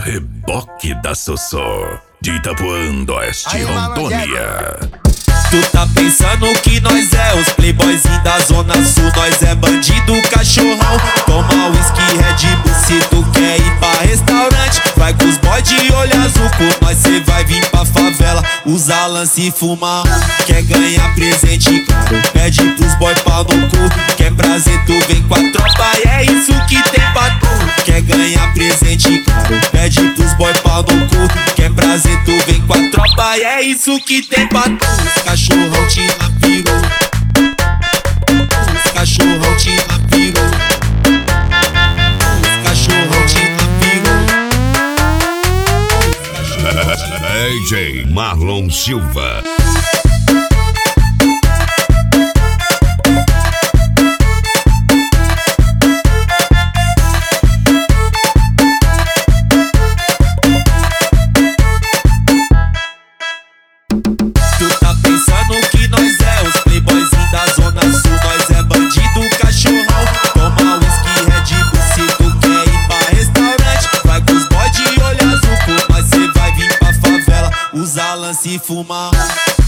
Reboque da Sossô, de Itapuã do Oeste, Rondônia. Tu tá pensando que nós é os playboyzinhos da Zona Sul. Nós é bandido, cachorrão. Toma whisky, Red Bull. Se tu quer ir pra restaurante, vai com os boy de olho azul. Com nós cê vai vir pra favela, usar lance e fumar. Quer ganhar presente caro, pede pros boy pau no cu. Quer prazer, tu vem com a tropa e é isso que tem pra tu. Quer ganhar presente caro, pede pros boy pau no cu. Quer prazer, tu vem com a tropa e é isso que tem pra tu. Cachorrão te apirou, os cachorrão te apirou, os cachorrão te apirou. DJ Marlon Silva. Tu tá pensando que nós é os playboyzinhos da Zona Sul. Nós é bandido, cachorrão. Toma whisky, Red Bull. Se tu quer ir pra restaurante, vai com os boy de olho azul. Por nós cê vai vir pra favela, usar lance e fumar.